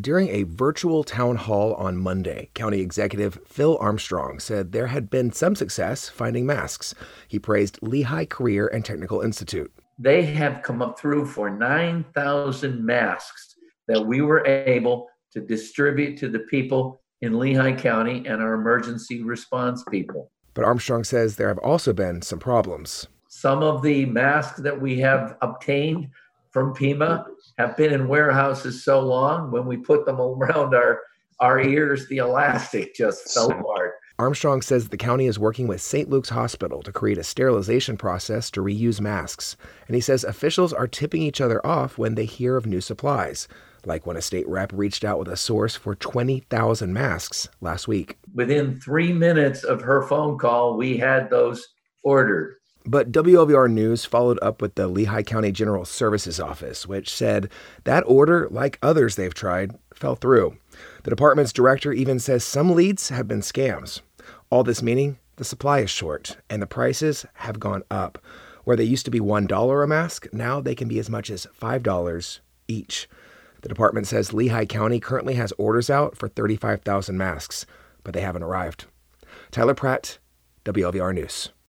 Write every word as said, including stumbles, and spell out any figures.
During a virtual town hall on Monday, County Executive Phil Armstrong said there had been some success finding masks. He praised Lehigh Career and Technical Institute. They have come up through for nine thousand masks that we were able to distribute to the people in Lehigh County and our emergency response people. But Armstrong says there have also been some problems. Some of the masks that we have obtained from Pima have been in warehouses so long, when we put them around our, our ears, the elastic just fell apart. Armstrong says the county is working with Saint Luke's Hospital to create a sterilization process to reuse masks. And he says officials are tipping each other off when they hear of new supplies, like when a state rep reached out with a source for twenty thousand masks last week. Within three minutes of her phone call, we had those ordered. But W L V R News followed up with the Lehigh County General Services Office, which said that order, like others they've tried, fell through. The department's director even says some leads have been scams. All this meaning the supply is short and the prices have gone up. Where they used to be one dollar a mask, now they can be as much as five dollars each. The department says Lehigh County currently has orders out for thirty-five thousand masks, but they haven't arrived. Tyler Pratt, W L V R News.